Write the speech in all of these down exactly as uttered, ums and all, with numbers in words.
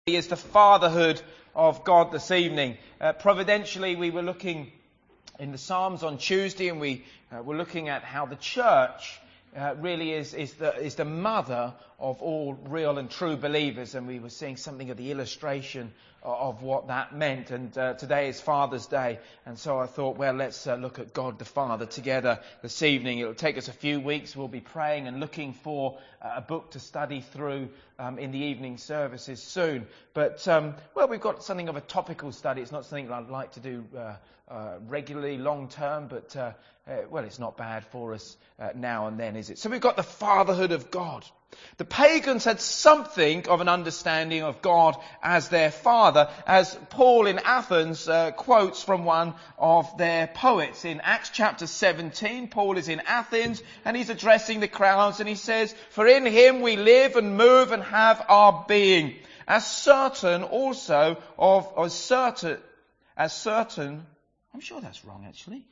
Is the fatherhood of God this evening. Uh, providentially, we were looking in the Psalms on Tuesday, and we uh, were looking at how the church uh, really is, is, the, is the mother of all real and true believers, and we were seeing something of the illustration of what that meant. And uh, today is Father's Day, and so I thought, well, let's uh, look at God the Father together this evening. It'll take us a few weeks. We'll be praying and looking for uh, a book to study through um, in the evening services soon. But, um, well, we've got something of a topical study. It's not something I'd like to do uh, uh, regularly, long term, but, uh, uh, well, it's not bad for us uh, now and then, is it? So we've got the fatherhood of God. The pagans had something of an understanding of God as their father, as Paul in Athens uh, quotes from one of their poets. In Acts chapter seventeen, Paul is in Athens and he's addressing the crowds, and he says, "For in him we live and move and have our being, as certain also of, as certain, as certain, I'm sure that's wrong actually.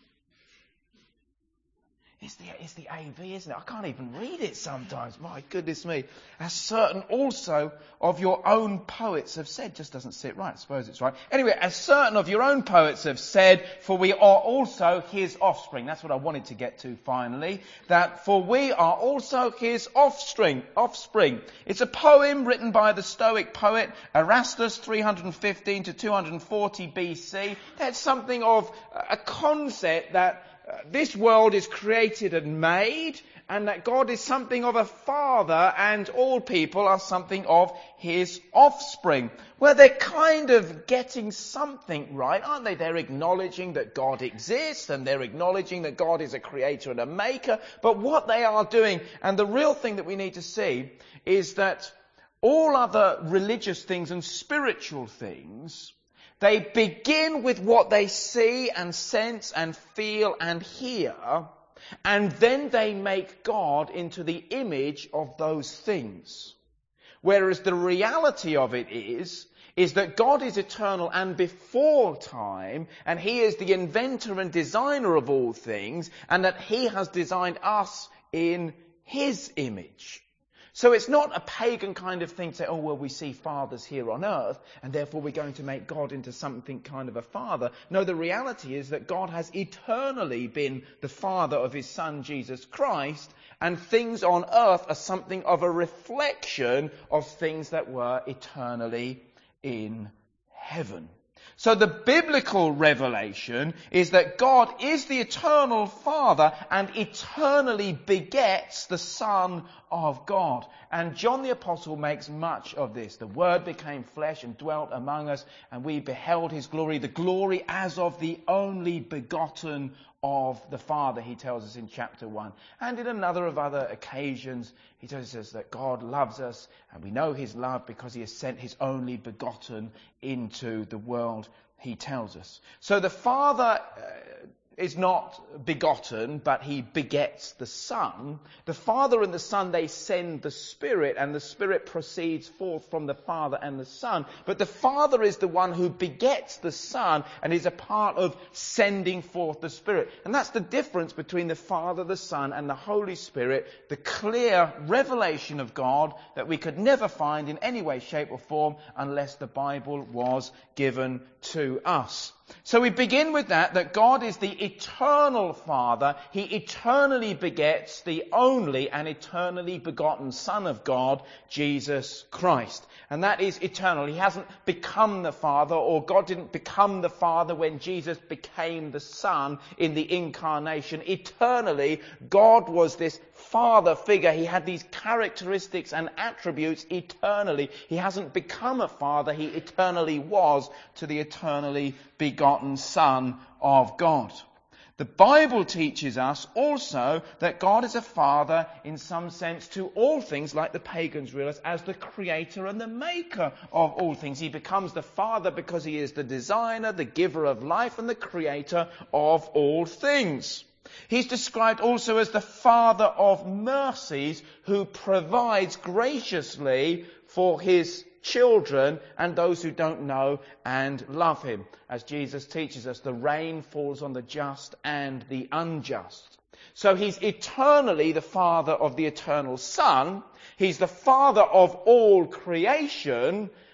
It's the, it's the A V, isn't it? I can't even read it sometimes. My goodness me. As certain also of your own poets have said. Just doesn't sit right. I suppose it's right. Anyway, as certain of your own poets have said, for we are also his offspring. That's what I wanted to get to finally. That for we are also his offspring. Offspring. It's a poem written by the Stoic poet Erastus, three fifteen to two forty B C. That's something of a concept that Uh, this world is created and made, and that God is something of a father, and all people are something of his offspring. Well, they're kind of getting something right, aren't they? They're acknowledging that God exists, and they're acknowledging that God is a creator and a maker. But what they are doing, and the real thing that we need to see, is that all other religious things and spiritual things, they begin with what they see and sense and feel and hear, and then they make God into the image of those things. Whereas the reality of it is, is that God is eternal and before time, and he is the inventor and designer of all things, and that he has designed us in his image. So it's not a pagan kind of thing to say, oh, well, we see fathers here on earth, and therefore we're going to make God into something kind of a father. No, the reality is that God has eternally been the father of his son, Jesus Christ, and things on earth are something of a reflection of things that were eternally in heaven. So the biblical revelation is that God is the eternal Father and eternally begets the Son of God. And John the Apostle makes much of this. The Word became flesh and dwelt among us, and we beheld his glory, the glory as of the only begotten of the Father, he tells us in chapter one. And in another of other occasions, he tells us that God loves us, and we know his love because he has sent his only begotten into the world, he tells us. So the Father uh, is not begotten, but he begets the Son. The Father and the Son, they send the Spirit, and the Spirit proceeds forth from the Father and the Son. But the Father is the one who begets the Son and is a part of sending forth the Spirit. And that's the difference between the Father, the Son, and the Holy Spirit, the clear revelation of God that we could never find in any way, shape, or form unless the Bible was given to us. So we begin with that, that God is the eternal Father. He eternally begets the only and eternally begotten Son of God, Jesus Christ. And that is eternal. He hasn't become the Father, or God didn't become the Father when Jesus became the Son in the incarnation. Eternally, God was this Father figure. He had these characteristics and attributes eternally. He hasn't become a father. He eternally was to the eternally begotten Son of God. The Bible teaches us also that God is a father in some sense to all things, like the pagans realize, as the creator and the maker of all things. He becomes the father because he is the designer, the giver of life, and the creator of all things. He's described also as the Father of mercies, who provides graciously for his children and those who don't know and love him. As Jesus teaches us, the rain falls on the just and the unjust. So he's eternally the Father of the eternal Son. He's the Father of all creation,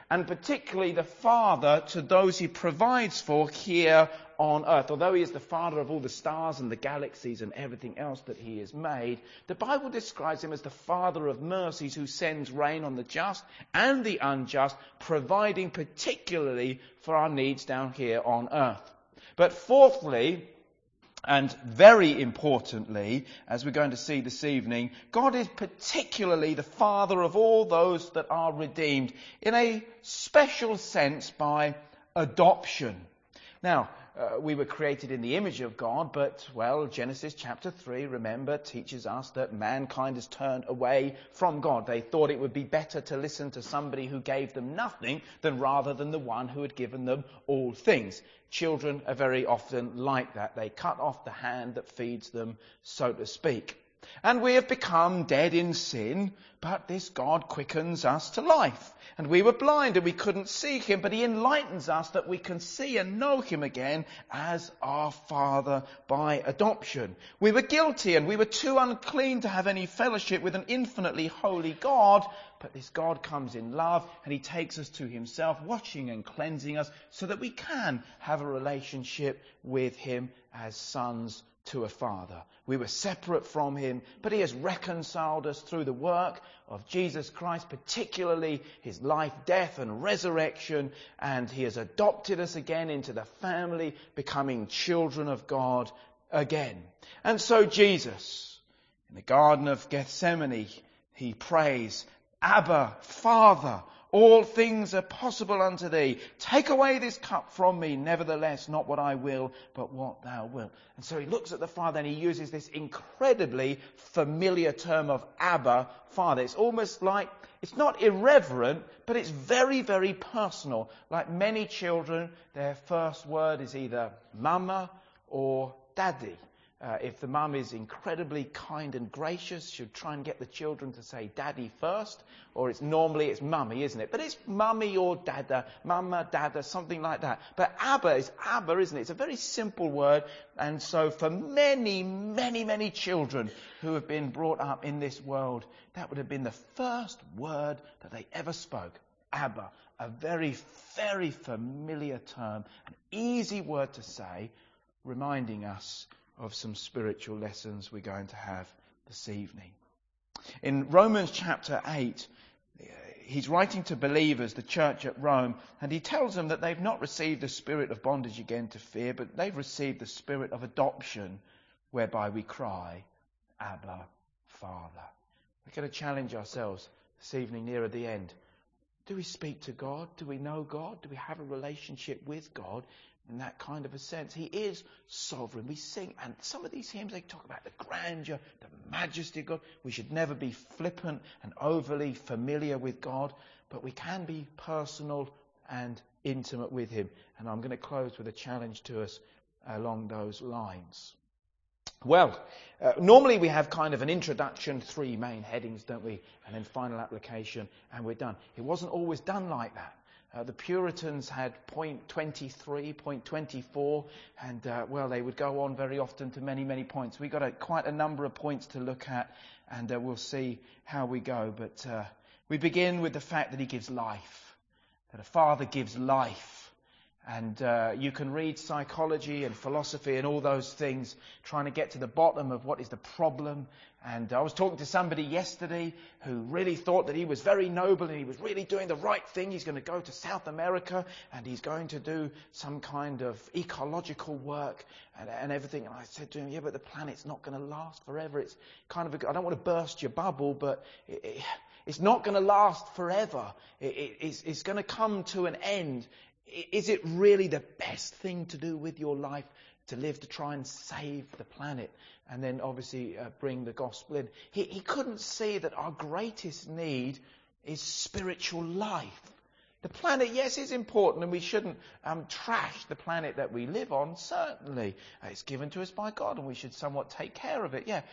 and particularly the Father to those he provides for here on earth. Although he is the Father of all the stars and the galaxies and everything else that he has made, the Bible describes him as the Father of mercies who sends rain on the just and the unjust, providing particularly for our needs down here on earth. But fourthly, and very importantly, as we're going to see this evening, God is particularly the Father of all those that are redeemed in a special sense by adoption. Now, uh, we were created in the image of God, but, well, Genesis chapter three, remember, teaches us that mankind has turned away from God. They thought it would be better to listen to somebody who gave them nothing than rather than the one who had given them all things. Children are very often like that. They cut off the hand that feeds them, so to speak. And we have become dead in sin, but this God quickens us to life. And we were blind and we couldn't see him, but he enlightens us that we can see and know him again as our Father by adoption. We were guilty and we were too unclean to have any fellowship with an infinitely holy God, but this God comes in love and he takes us to himself, washing and cleansing us so that we can have a relationship with him as sons to a father. We were separate from him, but he has reconciled us through the work of Jesus Christ, particularly his life, death and resurrection, and he has adopted us again into the family, becoming children of God again. And so Jesus, in the Garden of Gethsemane, he prays, Abba, Father, all things are possible unto thee. Take away this cup from me. Nevertheless, not what I will, but what thou wilt. And so he looks at the Father and he uses this incredibly familiar term of Abba, Father. It's almost like, it's not irreverent, but it's very, very personal. Like many children, their first word is either mama or daddy. Uh, if the mum is incredibly kind and gracious, she'll try and get the children to say daddy first, or it's normally it's mummy, isn't it? But it's mummy or dada, mama, dada, something like that. But Abba is Abba, isn't it? It's a very simple word, and so for many, many, many children who have been brought up in this world, that would have been the first word that they ever spoke. Abba, a very, very familiar term, an easy word to say, reminding us of some spiritual lessons we're going to have this evening. In Romans chapter eight, he's writing to believers, the church at Rome, and he tells them that they've not received the spirit of bondage again to fear, but they've received the spirit of adoption, whereby we cry, Abba, Father. We're going to challenge ourselves this evening nearer the end. Do we speak to God? Do we know God? Do we have a relationship with God? In that kind of a sense, he is sovereign. We sing, and some of these hymns, they talk about the grandeur, the majesty of God. We should never be flippant and overly familiar with God, but we can be personal and intimate with him. And I'm going to close with a challenge to us along those lines. Well, uh, normally we have kind of an introduction, three main headings, don't we? And then final application, and we're done. It wasn't always done like that. Uh, the Puritans had point twenty-three, point twenty-four, and, uh, well, they would go on very often to many, many points. We've got a, quite a number of points to look at, and uh, we'll see how we go. But uh, we begin with the fact that he gives life, that a father gives life. And uh, you can read psychology and philosophy and all those things, trying to get to the bottom of what is the problem. And I was talking to somebody yesterday who really thought that he was very noble and he was really doing the right thing. He's going to go to South America and he's going to do some kind of ecological work and, and everything. And I said to him, yeah, but the planet's not going to last forever. It's kind of, a, I don't want to burst your bubble, but it, it, it's not going to last forever. It, it, it's, it's going to come to an end. Is it really the best thing to do with your life, to live to try and save the planet? And then obviously uh, bring the gospel in. He, he couldn't see that our greatest need is spiritual life. The planet, yes, is important, and we shouldn't um, trash the planet that we live on, certainly. Uh, it's given to us by God, and we should somewhat take care of it, yeah.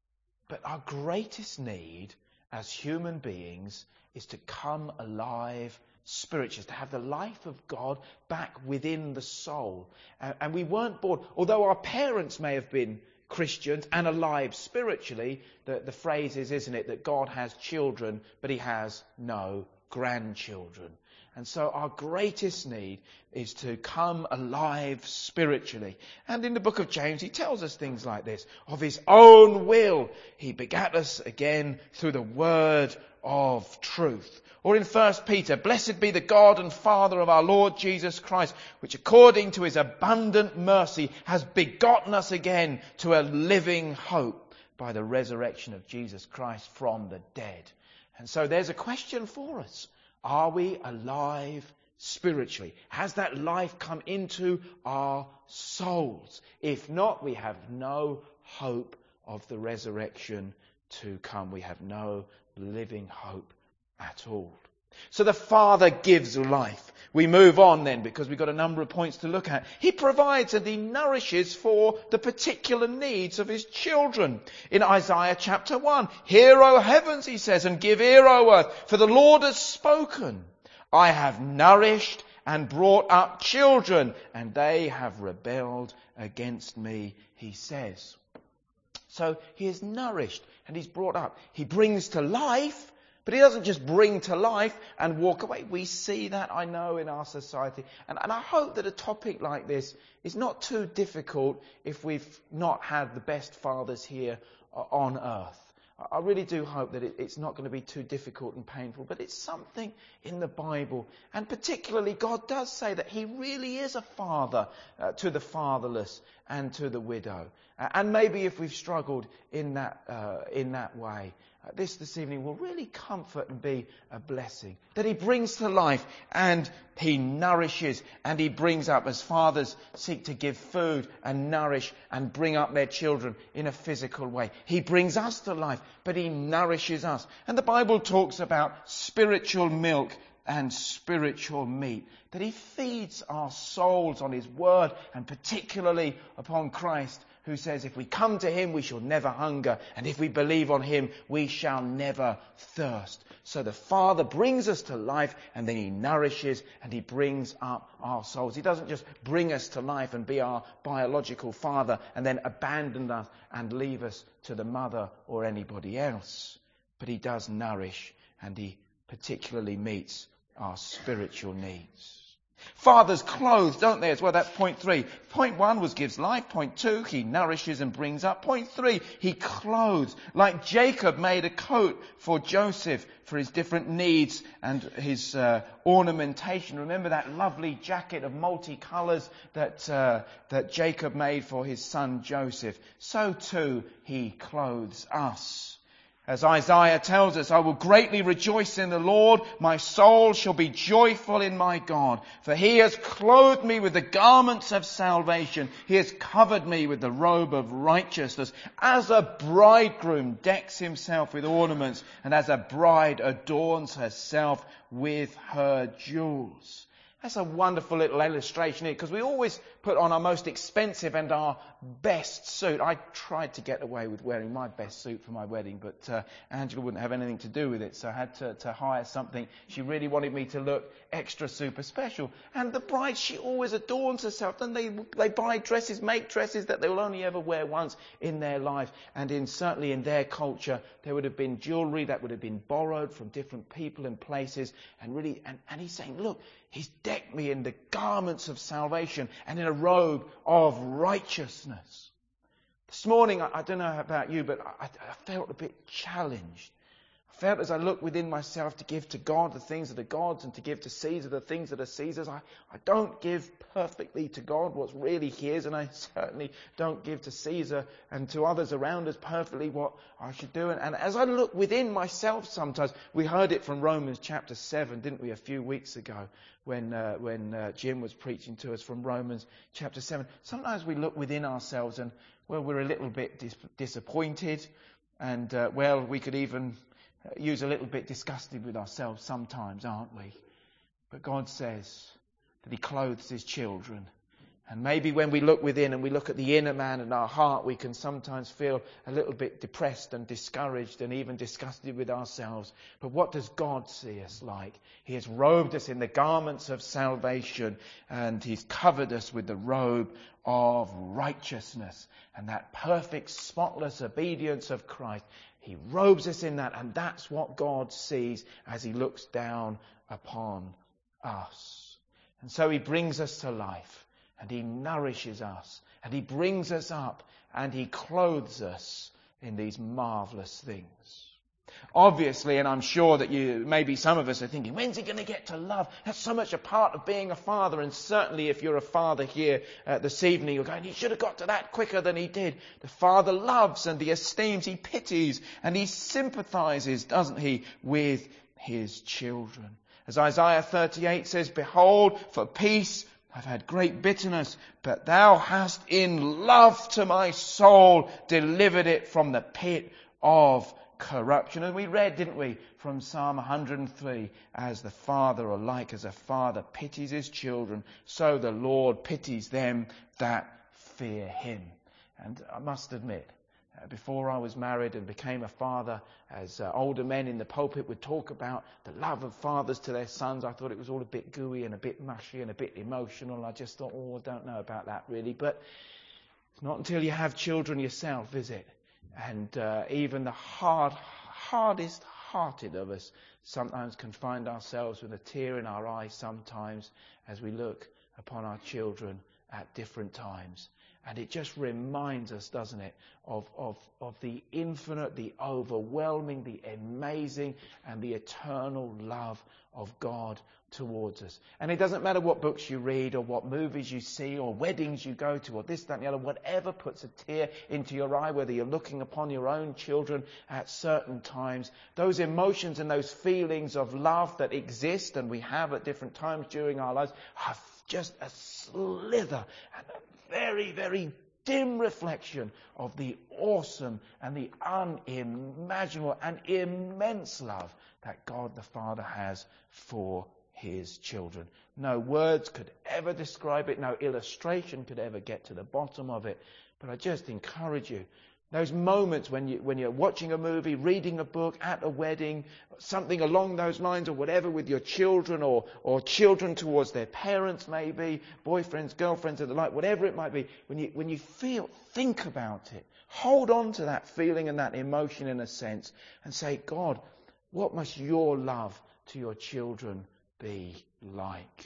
But our greatest need as human beings is to come alive spiritually, to have the life of God back within the soul. Uh, and we weren't born, although our parents may have been Christians and alive spiritually, the, the phrase is, isn't it, that God has children, but he has no grandchildren. And so our greatest need is to come alive spiritually. And in the book of James, he tells us things like this. Of his own will, he begat us again through the word of truth. Or in First Peter, blessed be the God and Father of our Lord Jesus Christ, which according to his abundant mercy has begotten us again to a living hope by the resurrection of Jesus Christ from the dead. And so there's a question for us. Are we alive spiritually? Has that life come into our souls? If not, we have no hope of the resurrection to come. We have no living hope at all. So the Father gives life. We move on then because we've got a number of points to look at. He provides and he nourishes for the particular needs of his children. In Isaiah chapter one, hear, O heavens, he says, and give ear, O earth, for the Lord has spoken. I have nourished and brought up children, and they have rebelled against me, he says. So he is nourished and he's brought up. He brings to life. But he doesn't just bring to life and walk away. We see that, I know, in our society. And, and I hope that a topic like this is not too difficult if we've not had the best fathers here on earth. I really do hope that it, it's not going to be too difficult and painful. But it's something in the Bible. And particularly, God does say that he really is a father uh, to the fatherless and to the widow. Uh, and maybe if we've struggled in that uh, in that way, Uh, this this evening will really comfort and be a blessing. That he brings to life and he nourishes and he brings up, as fathers seek to give food and nourish and bring up their children in a physical way. He brings us to life, but he nourishes us. And the Bible talks about spiritual milk and spiritual meat. That he feeds our souls on his word, and particularly upon Christ, who says if we come to him we shall never hunger, and if we believe on him we shall never thirst. So the Father brings us to life, and then he nourishes and he brings up our souls. He doesn't just bring us to life and be our biological father and then abandon us and leave us to the mother or anybody else. But he does nourish, and he particularly meets our spiritual needs. Fathers clothe, don't they, as well? That's point three. Point one was gives life. Point two, he nourishes and brings up. Point three, he clothes. Like Jacob made a coat for Joseph for his different needs and his uh, ornamentation. Remember that lovely jacket of multicolours that uh, that Jacob made for his son Joseph? So too he clothes us. As Isaiah tells us, I will greatly rejoice in the Lord. My soul shall be joyful in my God. For he has clothed me with the garments of salvation. He has covered me with the robe of righteousness. As a bridegroom decks himself with ornaments, and as a bride adorns herself with her jewels. That's a wonderful little illustration here, because we always put on our most expensive and our best suit. I tried to get away with wearing my best suit for my wedding, but uh, Angela wouldn't have anything to do with it, so I had to, to hire something. She really wanted me to look extra super special. And the bride, she always adorns herself. And they they buy dresses, make dresses that they will only ever wear once in their life. And in certainly in their culture, there would have been jewellery that would have been borrowed from different people and places. And really, and, and he's saying, look, he's decked me in the garments of salvation and in a robe of righteousness. This morning, I, I don't know about you, but I, I felt a bit challenged. I felt as I looked within myself to give to God the things that are God's and to give to Caesar the things that are Caesar's. I, I don't give perfectly to God what's really his, and I certainly don't give to Caesar and to others around us perfectly what I should do. And, and as I look within myself sometimes, we heard it from Romans chapter seven, didn't we, a few weeks ago when uh, when uh, Jim was preaching to us from Romans chapter seven. Sometimes we look within ourselves and, well, we're a little bit dis- disappointed and, uh, well, we could even use a little bit disgusted with ourselves sometimes, aren't we? But God says that he clothes his children. And maybe when we look within and we look at the inner man and our heart, we can sometimes feel a little bit depressed and discouraged and even disgusted with ourselves. But what does God see us like? He has robed us in the garments of salvation, and he's covered us with the robe of righteousness. And that perfect, spotless obedience of Christ, he robes us in that, and that's what God sees as he looks down upon us. And so he brings us to life, and he nourishes us, and he brings us up, and he clothes us in these marvellous things. Obviously, and I'm sure that you, maybe some of us are thinking, when's he going to get to love? That's so much a part of being a father. And certainly if you're a father here uh, this evening, you're going, he should have got to that quicker than he did. The father loves and he esteems, he pities, and he sympathises, doesn't he, with his children. As Isaiah thirty-eight says, behold, for peace I've had great bitterness, but thou hast in love to my soul delivered it from the pit of corruption. And we read, didn't we, from Psalm one hundred three, as the father, or like as a father pities his children, so the Lord pities them that fear him. And I must admit, uh, before I was married and became a father, as uh, older men in the pulpit would talk about the love of fathers to their sons, I thought it was all a bit gooey and a bit mushy and a bit emotional. I just thought, oh, I don't know about that really. But it's not until you have children yourself, is it? And uh, even the hard, hardest hearted of us sometimes can find ourselves with a tear in our eye sometimes as we look upon our children at different times. And it just reminds us, doesn't it, of, of, of the infinite, the overwhelming, the amazing, and the eternal love of God towards us. And it doesn't matter what books you read or what movies you see or weddings you go to or this, that and the other, whatever puts a tear into your eye, whether you're looking upon your own children at certain times, those emotions and those feelings of love that exist and we have at different times during our lives are just a slither and a very, very dim reflection of the awesome and the unimaginable and immense love that God the Father has for his children. No words could ever describe it. No illustration could ever get to the bottom of it. But I just encourage you, those moments when, you, when you're watching a movie, reading a book, at a wedding, something along those lines or whatever with your children or, or children towards their parents maybe, boyfriends, girlfriends and the like, whatever it might be, when you, when you feel, think about it, hold on to that feeling and that emotion in a sense and say, God, what must your love to your children be like?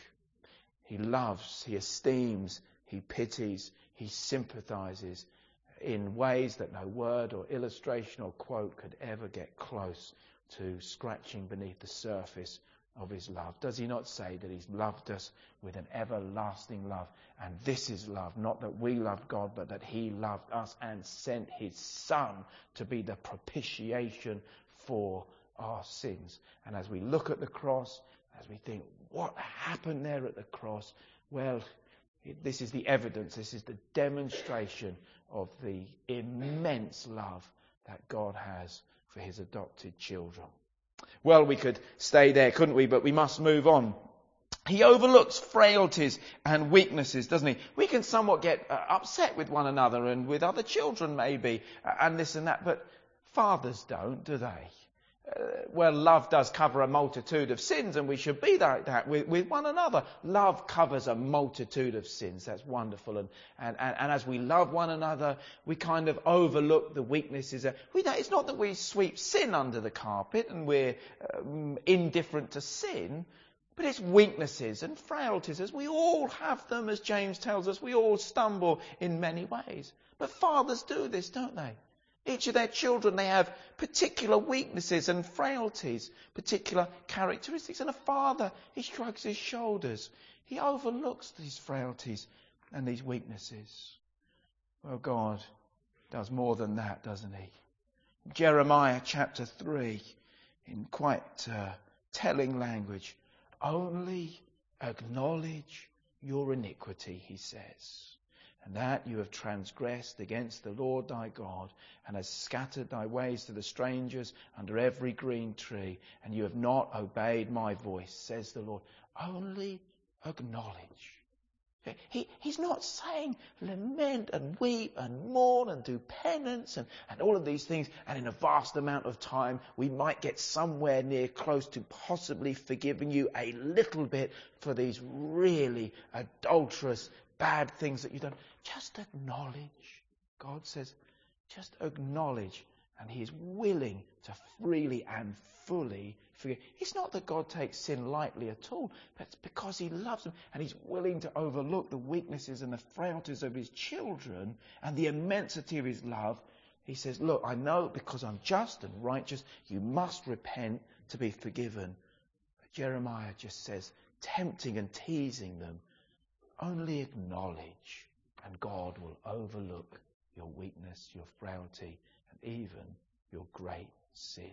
He loves, he esteems, he pities, he sympathizes in ways that no word or illustration or quote could ever get close to scratching beneath the surface of his love. Does he not say that he's loved us with an everlasting love? And this is love, not that we loved God, but that he loved us and sent his Son to be the propitiation for our sins. And as we look at the cross, as we think, what happened there at the cross? Well, this is the evidence, this is the demonstration of the immense love that God has for his adopted children. Well, we could stay there, couldn't we? But we must move on. He overlooks frailties and weaknesses, doesn't he? We can somewhat get uh, upset with one another and with other children maybe, uh, and this and that, but fathers don't, do they? Uh, well, love does cover a multitude of sins, and we should be like that with, with one another. Love covers a multitude of sins. That's wonderful. And, and, and, and as we love one another, we kind of overlook the weaknesses. We don't, it's not that we sweep sin under the carpet and we're um, indifferent to sin, but it's weaknesses and frailties, as we all have them, as James tells us. We all stumble in many ways. But fathers do this, don't they? Each of their children, they have particular weaknesses and frailties, particular characteristics. And a father, he shrugs his shoulders. He overlooks these frailties and these weaknesses. Well, God does more than that, doesn't he? Jeremiah chapter three, in quite uh, telling language, only acknowledge your iniquity, he says, and that you have transgressed against the Lord thy God, and hast scattered thy ways to the strangers under every green tree, and you have not obeyed my voice, says the Lord. Only acknowledge. He, he's not saying lament and weep and mourn and do penance and, and all of these things, and in a vast amount of time we might get somewhere near close to possibly forgiving you a little bit for these really adulterous bad things that you've done. Just acknowledge. God says, just acknowledge And he is willing to freely and fully forgive. It's not that God takes sin lightly at all, but it's because he loves them and he's willing to overlook the weaknesses and the frailties of his children and the immensity of his love. He says, look, I know because I'm just and righteous, you must repent to be forgiven. But Jeremiah just says, tempting and teasing them, only acknowledge and God will overlook your weakness, your frailty, and even your great sin.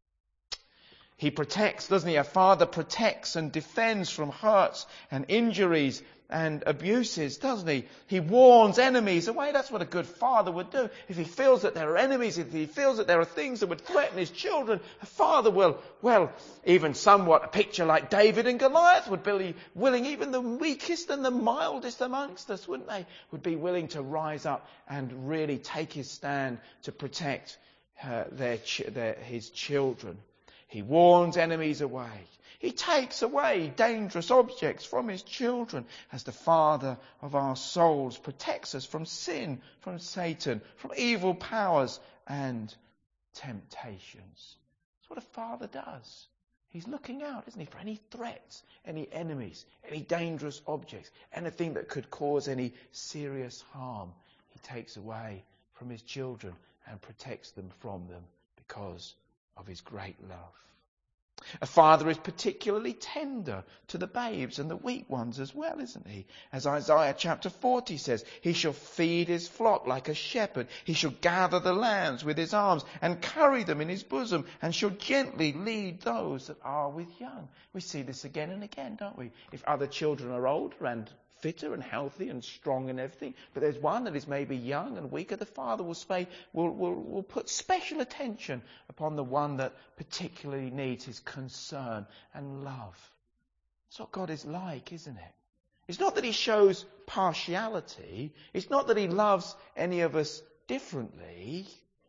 He protects, doesn't he? A father protects and defends from hurts and injuries and abuses, doesn't he? He warns enemies away. That's what a good father would do. If he feels that there are enemies, if he feels that there are things that would threaten his children, a father will, well, even somewhat a picture like David and Goliath would be willing, even the weakest and the mildest amongst us, wouldn't they? Would be willing to rise up and really take his stand to protect uh, their, their, his children. He warns enemies away. He takes away dangerous objects from his children as the Father of our souls protects us from sin, from Satan, from evil powers and temptations. That's what a father does. He's looking out, isn't he, for any threats, any enemies, any dangerous objects, anything that could cause any serious harm. He takes away from his children and protects them from them because of his great love. A father is particularly tender to the babes and the weak ones as well, isn't he? As Isaiah chapter forty says, he shall feed his flock like a shepherd. He shall gather the lambs with his arms and carry them in his bosom and shall gently lead those that are with young. We see this again and again, don't we? If other children are older and fitter and healthy and strong and everything, but there's one that is maybe young and weaker, the father will, say, will, will, will put special attention upon the one that particularly needs his concern and love. That's what God is like, isn't it? It's not that he shows partiality. It's not that he loves any of us differently,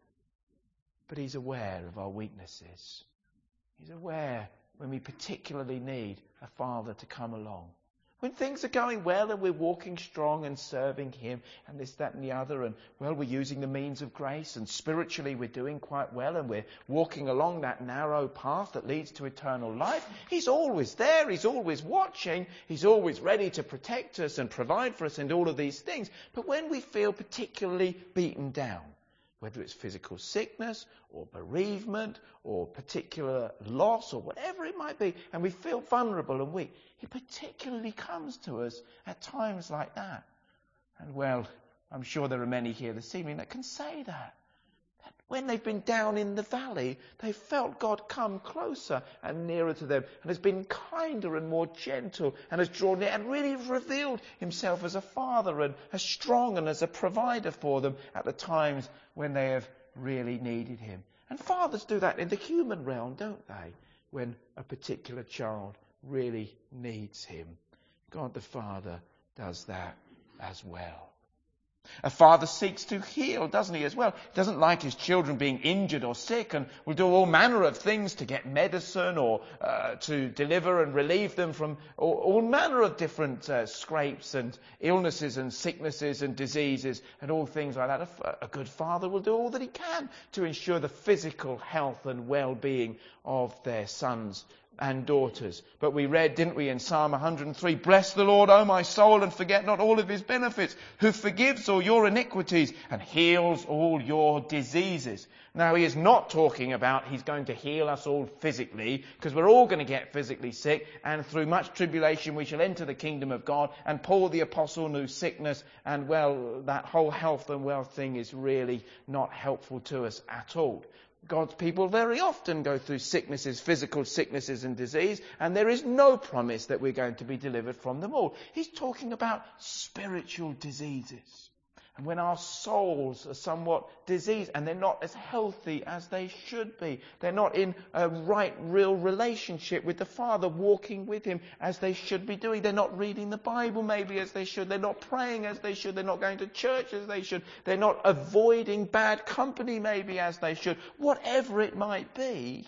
but he's aware of our weaknesses. He's aware when we particularly need a father to come along. When things are going well and we're walking strong and serving him and this, that and the other, and well, we're using the means of grace and spiritually we're doing quite well and we're walking along that narrow path that leads to eternal life, he's always there, he's always watching, he's always ready to protect us and provide for us and all of these things. But when we feel particularly beaten down, whether it's physical sickness or bereavement or particular loss or whatever it might be, and we feel vulnerable and weak, he particularly comes to us at times like that. And well, I'm sure there are many here this evening that can say that. That when they've been down in the valley, they've felt God come closer and nearer to them and has been kinder and more gentle and has drawn near and really revealed himself as a father and as strong and as a provider for them at the times when they have really needed him. And fathers do that in the human realm, don't they? When a particular child really needs him. God the Father does that as well. A father seeks to heal, doesn't he, as well? He doesn't like his children being injured or sick and will do all manner of things to get medicine or uh, to deliver and relieve them from all, all manner of different uh, scrapes and illnesses and sicknesses and diseases and all things like that. A, a good father will do all that he can to ensure the physical health and well-being of their sons and daughters. But we read, didn't we, in Psalm one hundred three, bless the Lord, O my soul, and forget not all of his benefits, who forgives all your iniquities and heals all your diseases. Now, he is not talking about he's going to heal us all physically, because we're all going to get physically sick, and through much tribulation we shall enter the kingdom of God. And Paul the Apostle knew sickness, and well, that whole health and wealth thing is really not helpful to us at all. God's people very often go through sicknesses, physical sicknesses and disease, and there is no promise that we're going to be delivered from them all. He's talking about spiritual diseases. And when our souls are somewhat diseased and they're not as healthy as they should be, they're not in a right, real relationship with the Father, walking with him as they should be doing. They're not reading the Bible maybe as they should. They're not praying as they should. They're not going to church as they should. They're not avoiding bad company maybe as they should. Whatever it might be,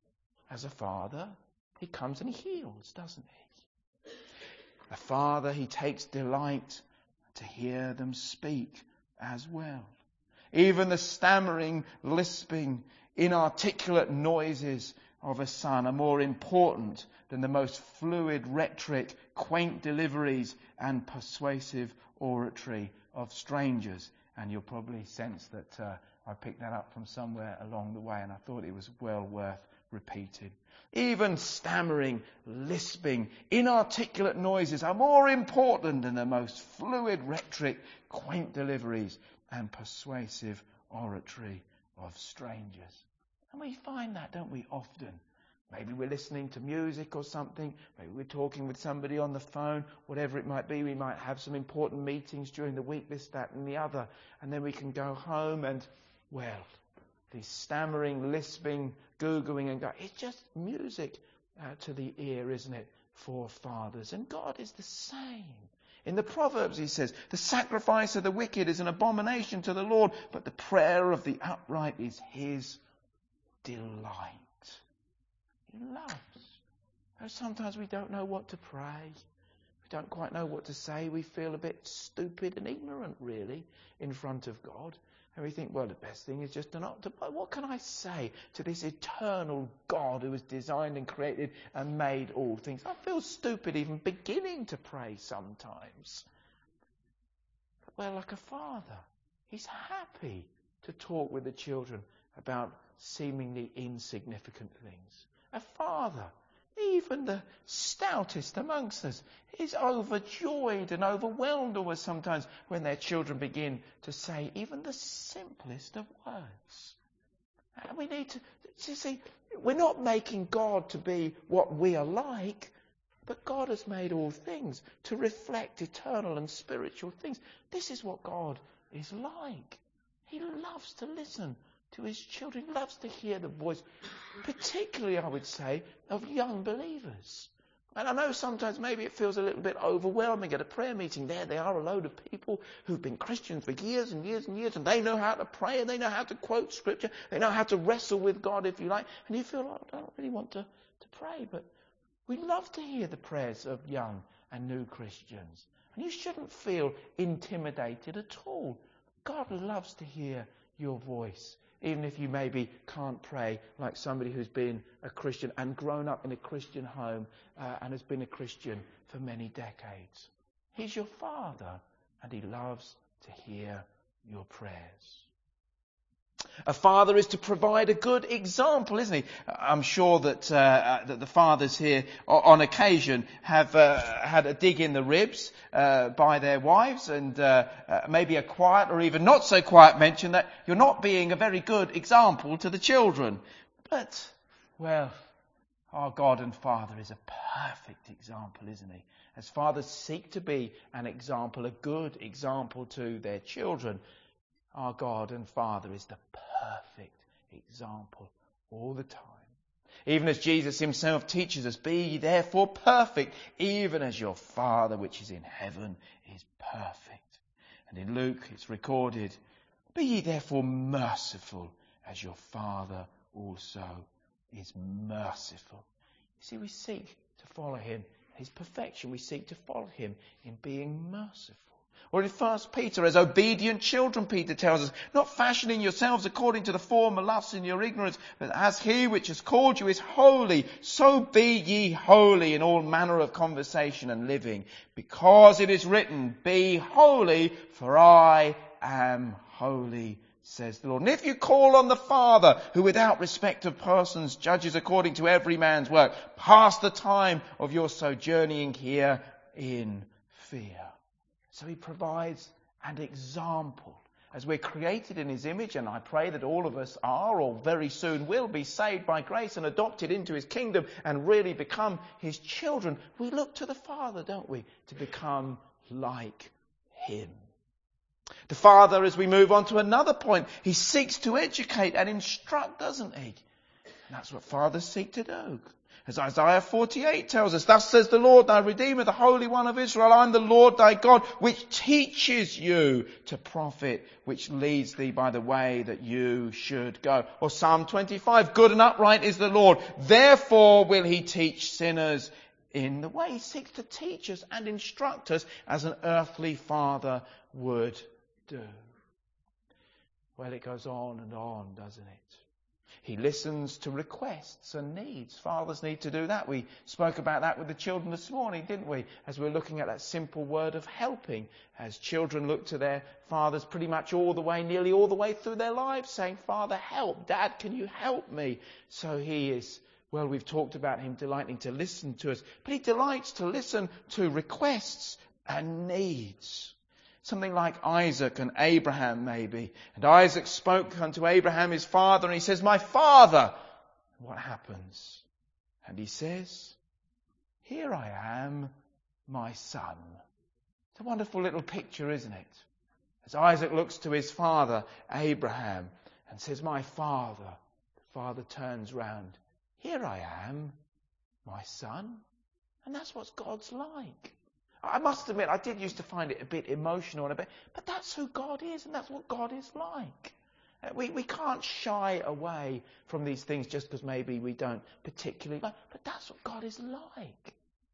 as a father, he comes and he heals, doesn't he? A father, he takes delight to hear them speak as well. Even the stammering, lisping, inarticulate noises of a son are more important than the most fluid rhetoric, quaint deliveries, and persuasive oratory of strangers. And you'll probably sense that uh, I picked that up from somewhere along the way, and I thought it was well worth repeating. Even stammering, lisping, inarticulate noises are more important than the most fluid rhetoric, quaint deliveries, and persuasive oratory of strangers. And we find that, don't we, often? Maybe we're listening to music or something. Maybe we're talking with somebody on the phone, whatever it might be. We might have some important meetings during the week, this, that, and the other. And then we can go home and, well, the stammering, lisping, googling and going, it's just music uh, to the ear, isn't it, for fathers? And God is the same. In the Proverbs, he says, the sacrifice of the wicked is an abomination to the Lord, but the prayer of the upright is his delight. He loves. Oh, sometimes we don't know what to pray. We don't quite know what to say. We feel a bit stupid and ignorant, really, in front of God. And we think, well, the best thing is just to not to. What can I say to this eternal God who has designed and created and made all things? I feel stupid even beginning to pray sometimes. But we're like a father. He's happy to talk with the children about seemingly insignificant things. A father, even the stoutest amongst us, is overjoyed and overwhelmed almost sometimes when their children begin to say even the simplest of words. And we need to, to see, we're not making God to be what we are like, but God has made all things to reflect eternal and spiritual things. This is what God is like. He loves to listen to his children. He loves to hear the voice, particularly, I would say, of young believers. And I know sometimes maybe it feels a little bit overwhelming at a prayer meeting. There they are, a load of people who've been Christians for years and years and years, and they know how to pray, and they know how to quote scripture, they know how to wrestle with God, if you like, and you feel, oh, I don't really want to, to pray, but we love to hear the prayers of young and new Christians. And you shouldn't feel intimidated at all. God loves to hear your voice, even if you maybe can't pray like somebody who's been a Christian and grown up in a Christian home uh, and has been a Christian for many decades. He's your Father, and he loves to hear your prayers. A father is to provide a good example, isn't he? I'm sure that, uh, that the fathers here, on occasion, have uh, had a dig in the ribs uh, by their wives, and uh, uh, maybe a quiet or even not so quiet mention that you're not being a very good example to the children. But, well, our God and Father is a perfect example, isn't he? As fathers seek to be an example, a good example to their children, our God and Father is the perfect example all the time. Even as Jesus himself teaches us, be ye therefore perfect, even as your Father which is in heaven is perfect. And in Luke it's recorded, be ye therefore merciful, as your Father also is merciful. You see, we seek to follow him, his perfection. We seek to follow him in being merciful. Or in First Peter, as obedient children, Peter tells us, not fashioning yourselves according to the former lusts in your ignorance, but as he which has called you is holy, so be ye holy in all manner of conversation and living. Because it is written, be holy, for I am holy, says the Lord. And if you call on the Father, who without respect of persons judges according to every man's work, pass the time of your sojourning here in fear. So he provides an example. As we're created in his image, and I pray that all of us are, or very soon will be, saved by grace and adopted into his kingdom and really become his children, we look to the Father, don't we, to become like him. The Father, as we move on to another point, he seeks to educate and instruct, doesn't he? And that's what fathers seek to do. As Isaiah forty-eight tells us, thus says the Lord thy Redeemer, the Holy One of Israel, I am the Lord thy God, which teaches you to profit, which leads thee by the way that you should go. Or Psalm twenty-five, good and upright is the Lord, therefore will he teach sinners in the way. He seeks to teach us and instruct us as an earthly father would do. Well, it goes on and on, doesn't it? He listens to requests and needs. Fathers need to do that. We spoke about that with the children this morning, didn't we? As we were looking at that simple word of helping. As children look to their fathers pretty much all the way, nearly all the way through their lives, saying, Father, help. Dad, can you help me? So he is, well, we've talked about him delighting to listen to us. But he delights to listen to requests and needs. Something like Isaac and Abraham, maybe. And Isaac spoke unto Abraham, his father, and he says, My father! What happens? And he says, Here I am, my son. It's a wonderful little picture, isn't it? As Isaac looks to his father, Abraham, and says, My father. The father turns round. Here I am, my son. And that's what God's like. I must admit, I did used to find it a bit emotional, and a bit, but that's who God is, and that's what God is like. Uh, we, we can't shy away from these things just because maybe we don't particularly like, but that's what God is like.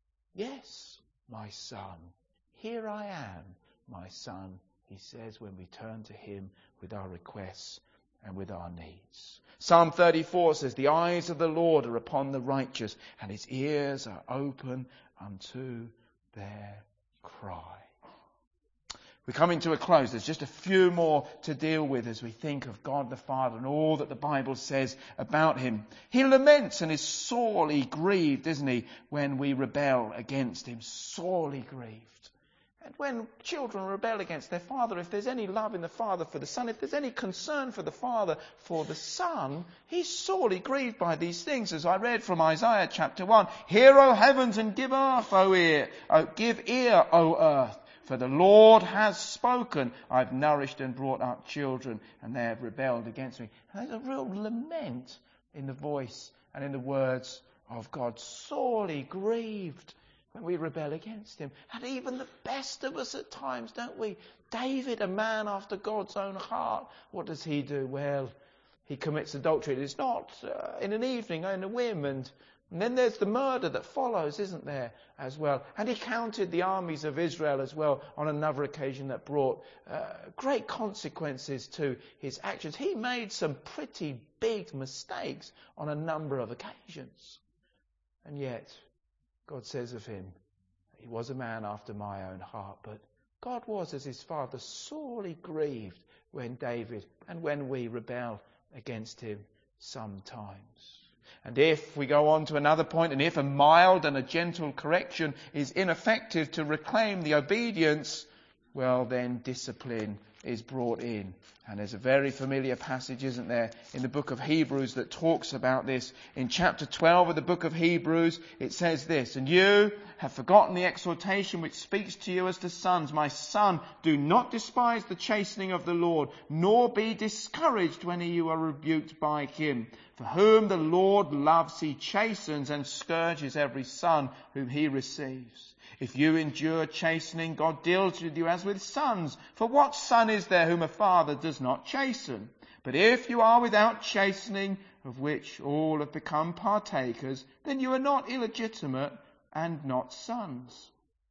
Yes, my son, here I am, my son, he says when we turn to him with our requests and with our needs. Psalm thirty-four says, The eyes of the Lord are upon the righteous, and his ears are open unto their cry. We're coming to a close. There's just a few more to deal with as we think of God the Father and all that the Bible says about him. He laments and is sorely grieved, isn't he, when we rebel against him. Sorely grieved. And when children rebel against their father, if there's any love in the father for the son, if there's any concern for the father for the son, he's sorely grieved by these things. As I read from Isaiah chapter one, Hear, O heavens, and give earth, O ear, O give ear, O earth. For the Lord has spoken. I've nourished and brought up children, and they have rebelled against me. And there's a real lament in the voice and in the words of God. Sorely grieved when we rebel against him. And even the best of us at times, don't we? David, a man after God's own heart, what does he do? Well, he commits adultery. It's not uh, in an evening, in a whim. And, and then there's the murder that follows, isn't there, as well? And he counted the armies of Israel as well on another occasion that brought uh, great consequences to his actions. He made some pretty big mistakes on a number of occasions. And yet, God says of him, he was a man after my own heart, but God was, as his father, sorely grieved when David and when we rebel against him sometimes. And if we go on to another point, and if a mild and a gentle correction is ineffective to reclaim the obedience, well, then discipline is brought in. And there's a very familiar passage, isn't there, in the book of Hebrews that talks about this. In chapter twelve of the book of Hebrews, it says this, And you have forgotten the exhortation which speaks to you as to sons. My son, do not despise the chastening of the Lord, nor be discouraged when you are rebuked by him. For whom the Lord loves, he chastens and scourges every son whom he receives. If you endure chastening, God deals with you as with sons. For what son is there whom a father does not chasten? But if you are without chastening, of which all have become partakers, then you are not illegitimate and not sons.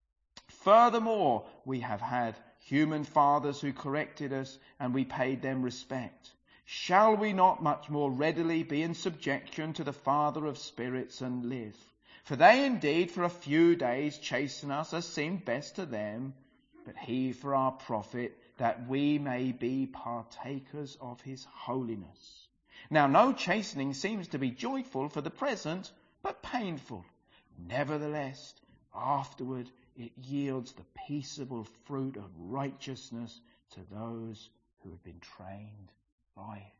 Furthermore, we have had human fathers who corrected us, and we paid them respect. Shall we not much more readily be in subjection to the Father of spirits and live? For they indeed for a few days chasten us as seemed best to them, but he for our profit, that we may be partakers of his holiness. Now no chastening seems to be joyful for the present, but painful. Nevertheless, afterward it yields the peaceable fruit of righteousness to those who have been trained by it.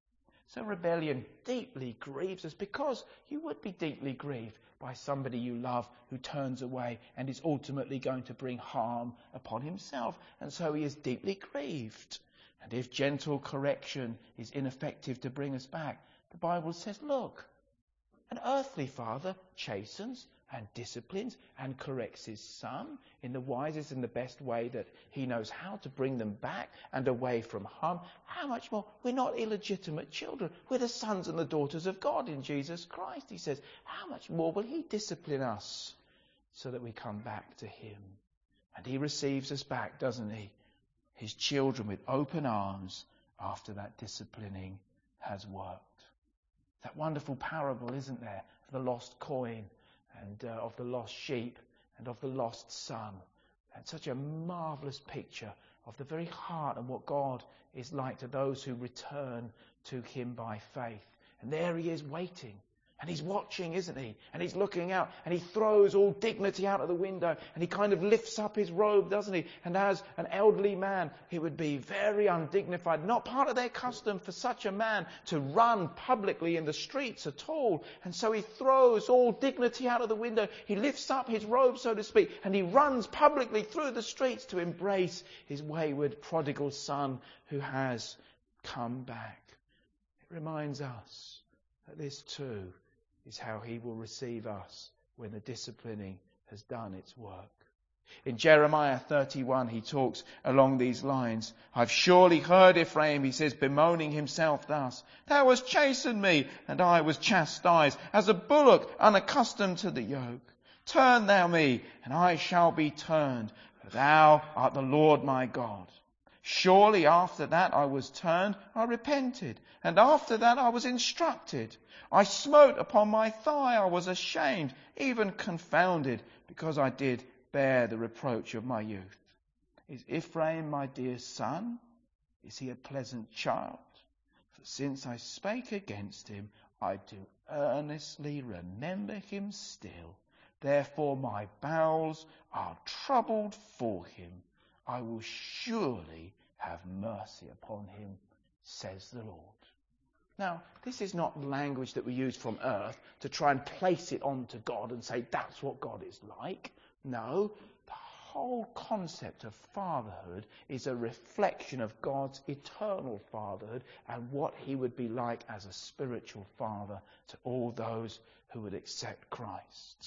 So rebellion deeply grieves us, because you would be deeply grieved by somebody you love who turns away and is ultimately going to bring harm upon himself. And so he is deeply grieved. And if gentle correction is ineffective to bring us back, the Bible says, look, an earthly father chastens and disciplines and corrects his son in the wisest and the best way that he knows how to bring them back and away from harm. How much more? We're not illegitimate children. We're the sons and the daughters of God in Jesus Christ, he says. How much more will he discipline us so that we come back to him? And he receives us back, doesn't he? His children with open arms, after that disciplining has worked. That wonderful parable, isn't there, of the lost coin and uh, of the lost sheep and of the lost son. And such a marvellous picture of the very heart and what God is like to those who return to him by faith. And there he is waiting. And he's watching, isn't he? And he's looking out, and he throws all dignity out of the window, and he kind of lifts up his robe, doesn't he? And as an elderly man, he would be very undignified. Not part of their custom for such a man to run publicly in the streets at all. And so he throws all dignity out of the window. He lifts up his robe, so to speak, and he runs publicly through the streets to embrace his wayward prodigal son who has come back. It reminds us that this too is how he will receive us when the disciplining has done its work. In Jeremiah thirty-one, he talks along these lines. I've surely heard Ephraim, he says, bemoaning himself thus. Thou hast chastened me, and I was chastised, as a bullock unaccustomed to the yoke. Turn thou me, and I shall be turned, for thou art the Lord my God. Surely after that I was turned, I repented, and after that I was instructed. I smote upon my thigh, I was ashamed, even confounded, because I did bear the reproach of my youth. Is Ephraim my dear son? Is he a pleasant child? For since I spake against him, I do earnestly remember him still. Therefore my bowels are troubled for him. I will surely have mercy upon him, says the Lord. Now, this is not language that we use from earth to try and place it onto God and say that's what God is like. No, the whole concept of fatherhood is a reflection of God's eternal fatherhood and what he would be like as a spiritual father to all those who would accept Christ.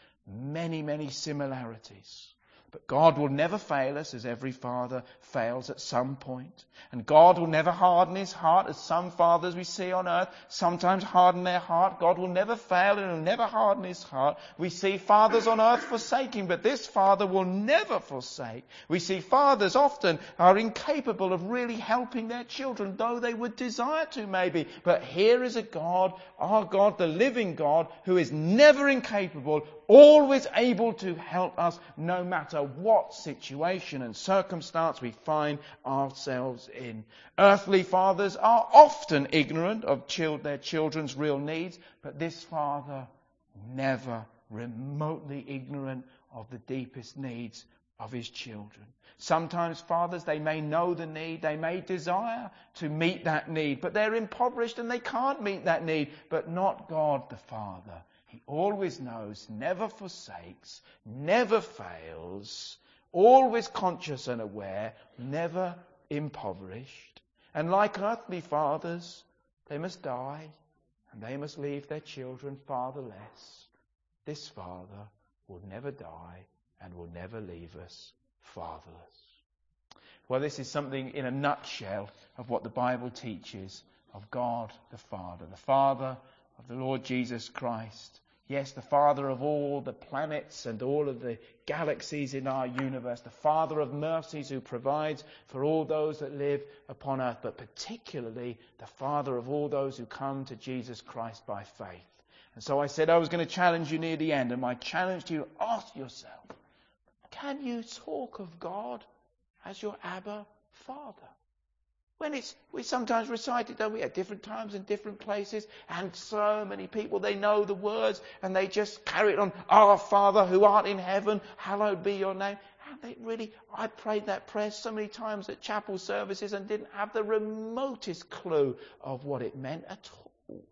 Many, many similarities. But God will never fail us, as every father fails at some point. And God will never harden his heart, as some fathers we see on earth sometimes harden their heart. God will never fail and will never harden his heart. We see fathers on earth forsaking, but this father will never forsake. We see fathers often are incapable of really helping their children, though they would desire to maybe. But here is a God, our God, the living God, who is never incapable, always able to help us no matter what situation and circumstance we find ourselves in. Earthly fathers are often ignorant of child, their children's real needs, but this father never remotely ignorant of the deepest needs of his children. Sometimes fathers, they may know the need, they may desire to meet that need, but they're impoverished and they can't meet that need, but not God the Father. He always knows, never forsakes, never fails, always conscious and aware, never impoverished. And like earthly fathers, they must die and they must leave their children fatherless. This Father will never die and will never leave us fatherless. Well, this is something in a nutshell of what the Bible teaches of God the Father, the Father of the Lord Jesus Christ. Yes, the Father of all the planets and all of the galaxies in our universe. The Father of mercies who provides for all those that live upon earth, but particularly the Father of all those who come to Jesus Christ by faith. And so I said I was going to challenge you near the end, and my challenge to you, ask yourself, can you talk of God as your Abba Father? When it's, we sometimes recite it, don't we, at different times in different places, and so many people, they know the words, and they just carry it on, Our Father who art in heaven, hallowed be your name. And they really, I prayed that prayer so many times at chapel services and didn't have the remotest clue of what it meant at all.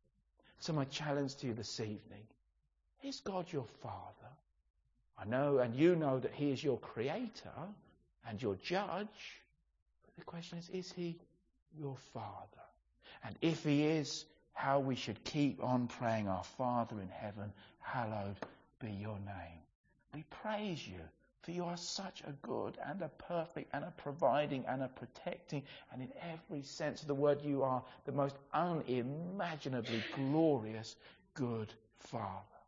So my challenge to you this evening, is God your Father? I know, and you know that he is your creator and your judge. The question is, is he your Father? And if he is, how we should keep on praying, Our Father in heaven, hallowed be your name. We praise you, for you are such a good and a perfect and a providing and a protecting, and in every sense of the word, you are the most unimaginably glorious, good Father.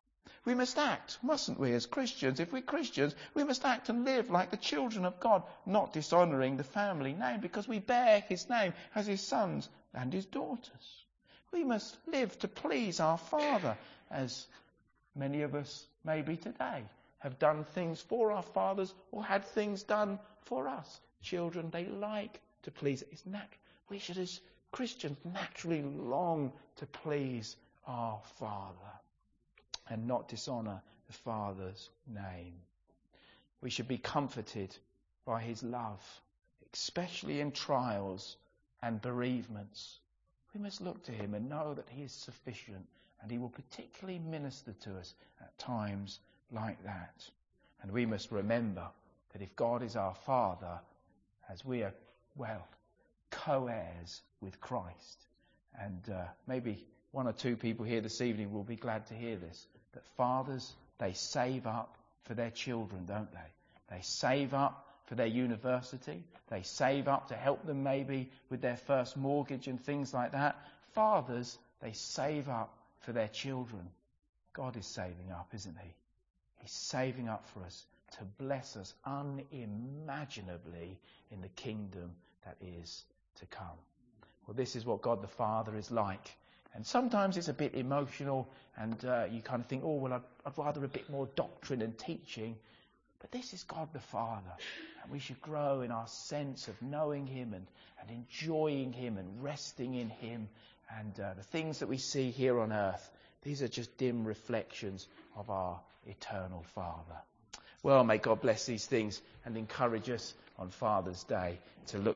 we must act, mustn't we, as Christians? If we're Christians, we must act and live like the children of God, not dishonouring the family name, because we bear his name as his sons and his daughters. We must live to please our Father, as many of us maybe today have done things for our fathers or had things done for us. Children, they like to please. It's natural. We should, as Christians, naturally long to please our Father and not dishonour the Father's name. We should be comforted by his love, especially in trials and bereavements. We must look to him and know that he is sufficient, and he will particularly minister to us at times like that. And we must remember that if God is our Father, as we are, well, co-heirs with Christ. And uh, maybe one or two people here this evening will be glad to hear this, that fathers, they save up for their children, don't they? They save up for their university. They save up to help them maybe with their first mortgage and things like that. Fathers, they save up for their children. God is saving up, isn't he? He's saving up for us to bless us unimaginably in the kingdom that is to come. Well, this is what God the Father is like. And sometimes it's a bit emotional, and uh, you kind of think, oh, well, I'd, I'd rather a bit more doctrine and teaching. But this is God the Father. And we should grow in our sense of knowing him and, and enjoying him and resting in him. And uh, the things that we see here on earth, these are just dim reflections of our eternal Father. Well, may God bless these things and encourage us on Father's Day to look